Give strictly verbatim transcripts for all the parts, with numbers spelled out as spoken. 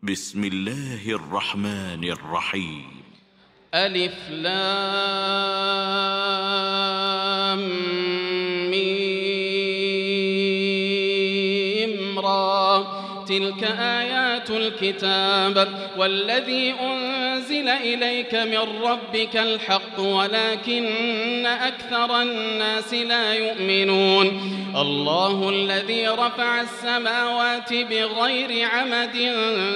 بسم الله الرحمن الرحيم. ألف لام ميم را، تلك آيات الكتاب والذي أنزل إليك من ربك الحق ولكن أكثر الناس لا يؤمنون. الله الذي رفع السماوات بغير عمد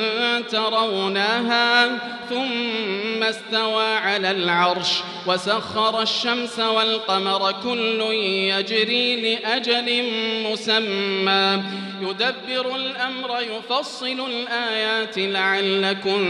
ترونها ثم استوى على العرش وسخر الشمس والقمر كل يجري لأجل مسمى يدبر الأمر يفصل الآيات لعلكم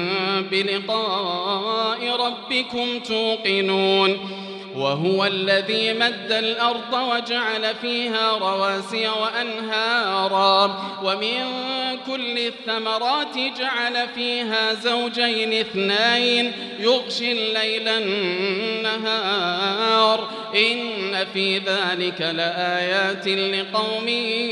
بلقاء ربكم توقنون. وهو الذي مد الأرض وجعل فيها رواسي وأنهارا ومن كل الثمرات جعل فيها زوجين اثنين يغشي الليل النهار إن في ذلك لآيات لقوم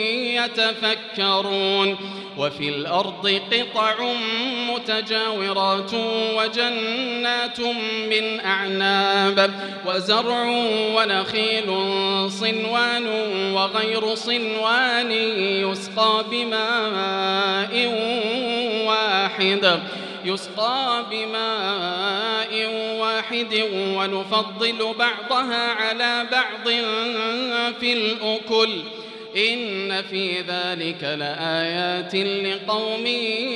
يتفكرون. وفي الأرض قطع متجاورات وجنات من أعناب وزرع ونخيل صنوان وغير صنوان يسقى بماء واحد يسقى بماء واحد ونفضل بعضها على بعض في الأكل إن في ذلك لآيات لقوم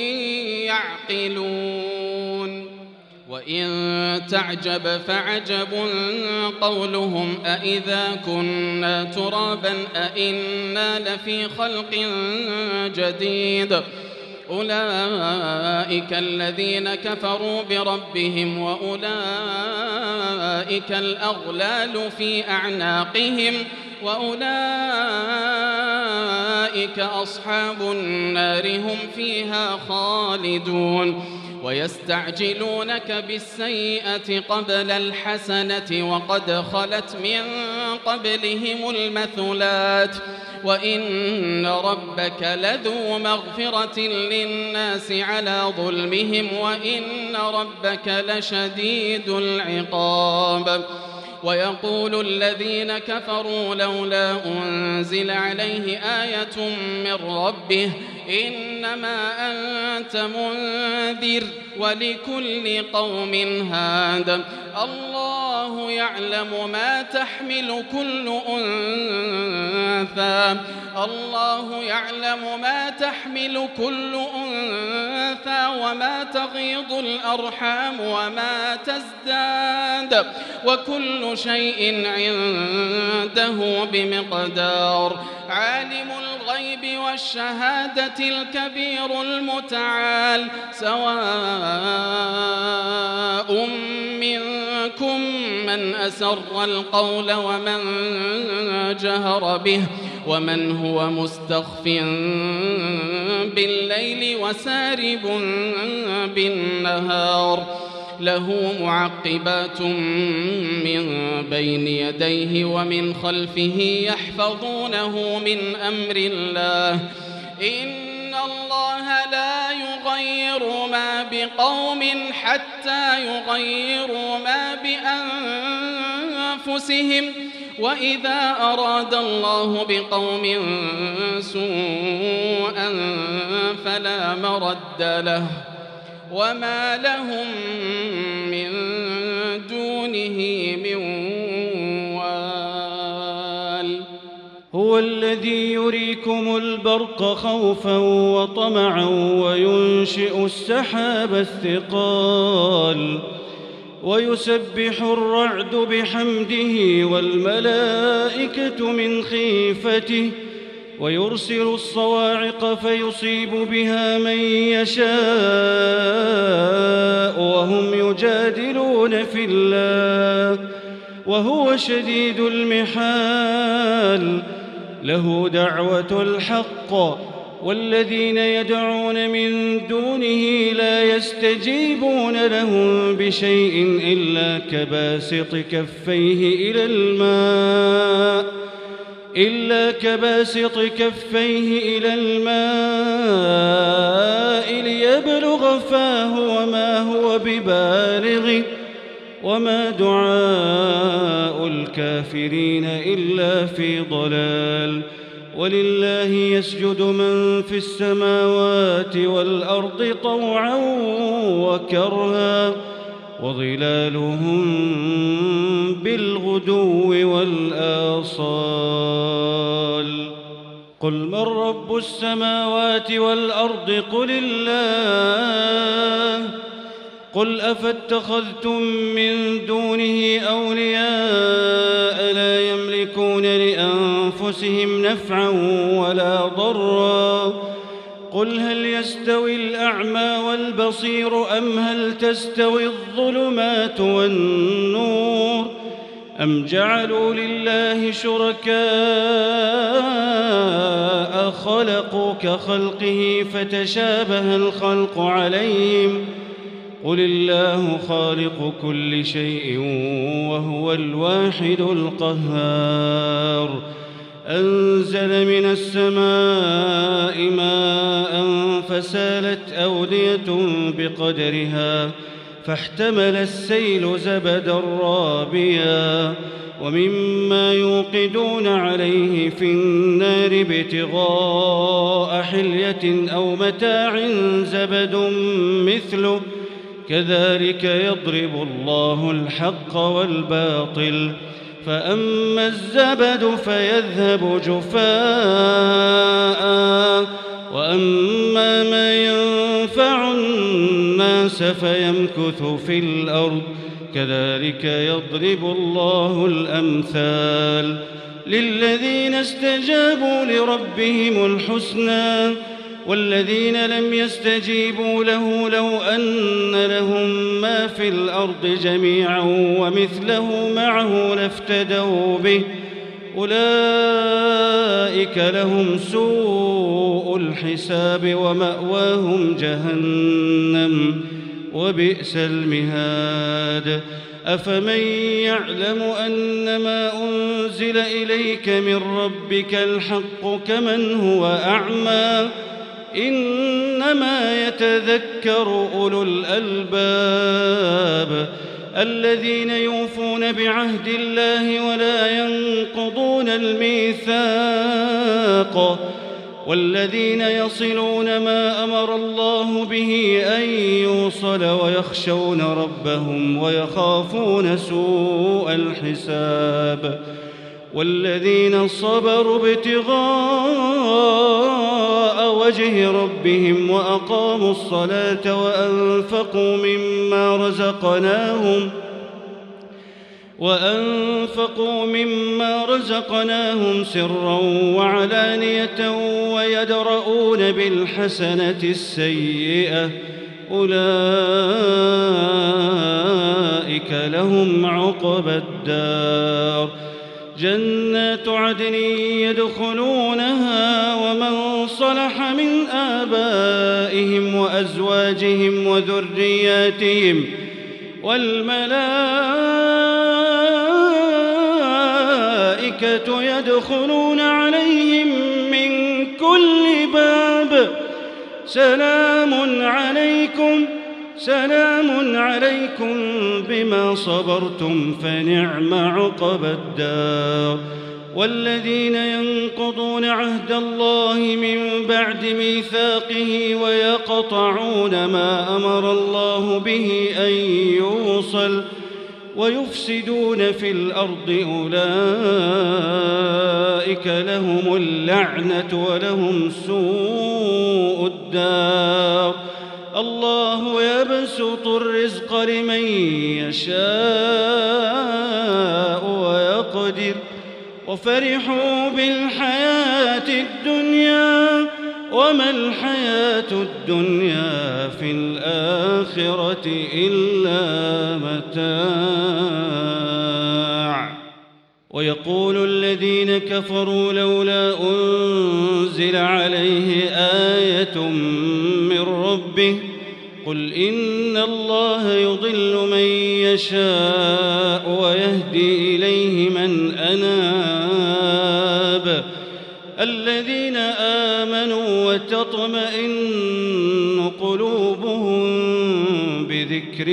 يعقلون. وإن تعجب فعجب قولهم أإذا كنا ترابا أإنا لفي خلق جديد أولئك الذين كفروا بربهم وأولئك الأغلال في أعناقهم وأولئك أصحاب النار هم فيها خالدون. ويستعجلونك بالسيئة قبل الحسنة وقد خلت من قبلهم المثلات وإن ربك لذو مغفرة للناس على ظلمهم وإن ربك لشديد العقاب. ويقول الذين كفروا لولا أنزل عليه آية من ربه إنما أنت منذر ولكل قوم هاد الله يعلم ما تحمل كل أنثى الله يعلم ما تحمل كل أنثى وما تغيض الأرحام وما تزداد وكل شيء عنده بمقدار. عالم الغيب والشهادة الكبير المتعال سواء منكم من أسر القول ومن جهر به ومن هو مستخف بالليل وسارب بالنهار له معقبات من بين يديه ومن خلفه يحفظونه من أمر الله إن الله لا يغير ما بقوم حتى يغيروا ما بأنفسهم وإذا أراد الله بقوم سوءا فلا مرد له وما لهم من دونه من وال. هو الذي يريكم البرق خوفا وطمعا وينشئ السحاب الثقال ويسبح الرعد بحمده والملائكة من خيفته ويرسل الصواعق فيصيب بها من يشاء وهم يجادلون في الله وهو شديد المحال له دعوة الحق والذين يدعون من دونه لا يستجيبون لهم بشيء إلا كباسط كفيه إلى الماء إلا كباسط كفيه إلى الماء ليبلغ فاه وما هو ببالغه وما دعاء الكافرين إلا في ضلال. ولله يسجد من في السماوات والأرض طوعا وكرها وظلالهم بالغدو والآصال. قل من رب السماوات والأرض قل الله. قل أفاتخذتم من دونه أولياء لا يملكون لأنفسهم نفعا ولا ضرا. قل هل يستوي الأعمى والبصير أم هل تستوي الظلمات والنور أم جعلوا لله شركاء خلقوا كخلقه فتشابه الخلق عليهم قل الله خالق كل شيء وهو الواحد القهار. أنزل من السماء ماء فسالت أودية بقدرها فاحتمل السيل زبدا رابيا ومما يوقدون عليه في النار ابتغاء حلية أو متاع زبد مثله كذلك يضرب الله الحق والباطل فأما الزبد فيذهب جفاء وأما ما ينفع الناس فيمكث في الأرض كذلك يضرب الله الأمثال. للذين استجابوا لربهم الحسنى والذين لم يستجيبوا له لو أن لهم ما في الأرض جميعا ومثله معه لافتدوا به أولئك لهم سوء الحساب ومأواهم جهنم وبئس المهاد. أفمن يعلم أنما أنزل إليك من ربك الحق كمن هو أعمى إنما يتذكر أولو الألباب الذين يوفون بعهد الله ولا ينقضون الميثاق والذين يصلون ما أمر الله به أن يوصل ويخشون ربهم ويخافون سوء الحساب والذين صبروا ابتغاء وجه ربهم وأقاموا الصلاة وأنفقوا مما رزقناهم وأنفقوا مما رزقناهم سرا وعلانية ويدرؤون بالحسنة السيئة أولئك لهم عقبى الدار جنات عدن يدخلونها ومن صلح من آبائهم وأزواجهم وذرياتهم والملائكة يدخلون عليهم من كل باب سلام عليكم سلام عليكم بما صبرتم فنعم عقبى الدار. والذين ينقضون عهد الله من بعد ميثاقه ويقطعون ما أمر الله به أن يوصل ويفسدون في الأرض أولئك لهم اللعنة ولهم سوء الدار. الله يبسط الرزق لمن يشاء ويقدر وفرحوا بالحياة الدنيا وما الحياة الدنيا في الآخرة إلا متاع. ويقول الذين كفروا لولا أنزل عليه آية من ربه قل إن الله يضل من يشاء ويهدي إليه من أناب الذين آمنوا وتطمئن قلوبهم بذكر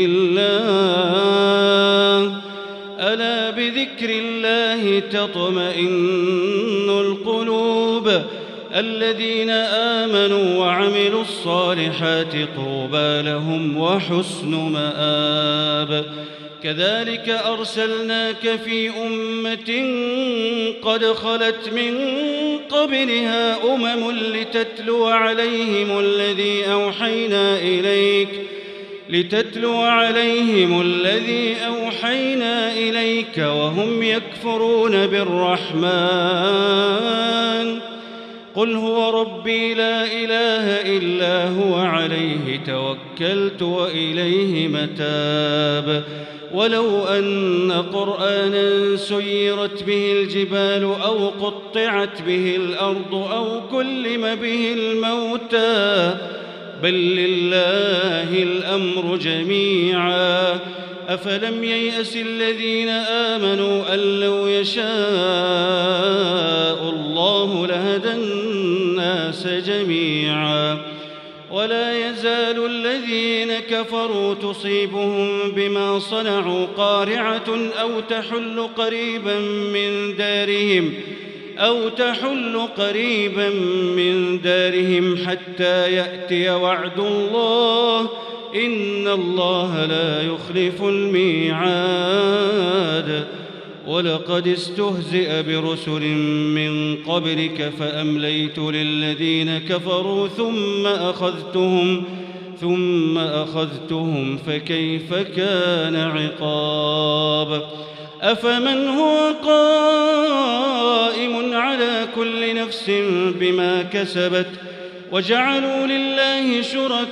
الله ألا بذكر الله تطمئن القلوب الذين آمنوا وعملوا الصالحات طوبى لهم وحسن مآب كذلك أرسلناك في أمة قد خلت من قبلها أمم لتتلو عليهم الذي أوحينا إليك لتتلو عليهم الذي أوحينا إليك وهم يكفرون بالرحمن قل هو ربي لا إله إلا هو عليه توكلت وإليه متاب ولو أن قرآنا سيرت به الجبال أو قطعت به الأرض أو كلم به الموتى بل لله الأمر جميعا أفلم ييأس الذين آمنوا أن لو يشاء الله لهدى الناس جميعا ولا يزال الذين كفروا تصيبهم بما صنعوا قارعة أو تحل قريبا من دارهم أو تحل قريبا من دارهم حتى يأتي وعد الله إن الله لا يخلف الميعاد ولقد استهزئ برسل من قبلك فأمليت للذين كفروا ثم أخذتهم ثم أخذتهم فكيف كان عقاب أفمن هو قائم على كل نفس بما كسبت وجعلوا لله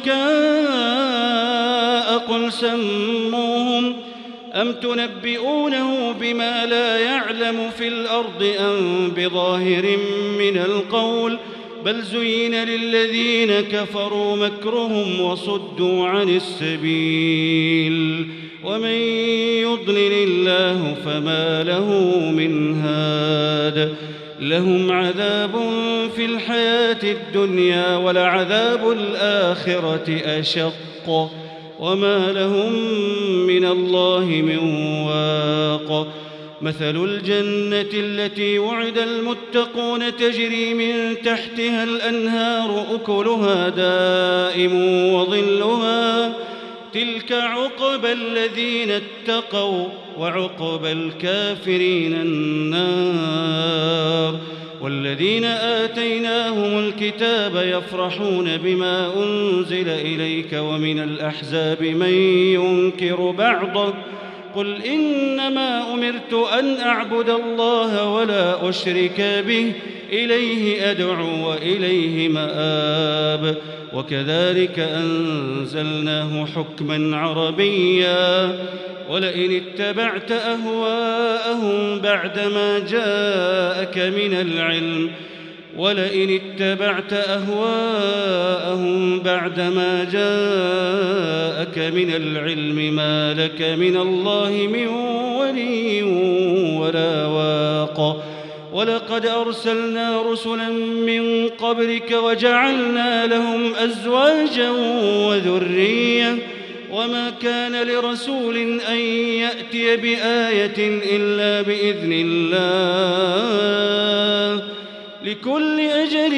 شركاء قل سموهم أم تنبئونه بما لا يعلم في الأرض أم بظاهر من القول بل زين للذين كفروا مكرهم وصدوا عن السبيل ومن يضلل الله فما له من هاد لهم عذاب في الحياة الدنيا ولعذاب الآخرة أشق وما لهم من الله من واق مثل الجنة التي وعد المتقون تجري من تحتها الأنهار أكلها دائم وظلها تلك عقبى الذين اتقوا وعقبى الكافرين النار والذين آتيناهم الكتاب يفرحون بما أنزل إليك ومن الأحزاب من ينكر بعضه قل إنما أمرت أن أعبد الله ولا أشرك به إليه أدعو وإليه مآب وكذلك أنزلناه حكما عربيا ولئن اتبعت أهواءهم بعدما جاءك من العلم ولئن اتبعت أهواءهم بعدما جاءك من العلم ما لك من الله من ولي ولا واق ولقد أرسلنا رسلا من قبلك وجعلنا لهم أزواجا وذرية وما كان لرسول أن يأتي بآية إلا بإذن الله لكل أجل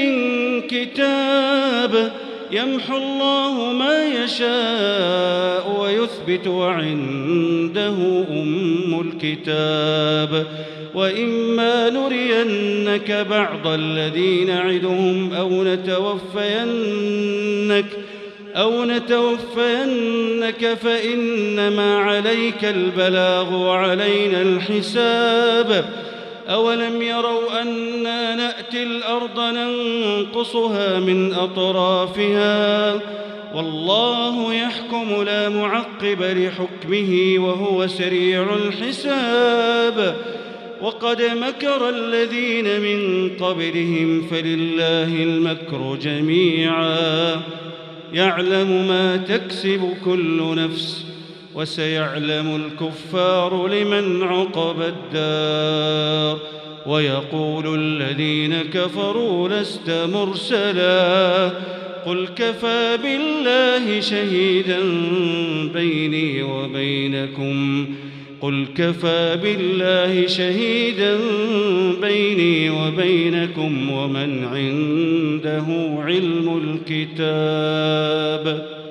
كتاب يمحو الله ما يشاء ويثبت وعنده أم الكتاب وإما نرينك بعض الذي نعدهم أو نتوفينك أو نتوفينك فإنما عليك البلاغ وعلينا الحساب أولم يروا أنا نأتي الأرض ننقصها من أطرافها والله يحكم لا معقب لحكمه وهو سريع الحساب وقد مكر الذين من قبلهم فلله المكر جميعا يعلم ما تكسب كل نفس وسيعلم الكفار لمن عقب الدار ويقول الذين كفروا لست مرسلا قل كفى بالله شهيدا بيني وبينكم قل كفى بالله شهيدا بيني وبينكم ومن عنده علم الكتاب.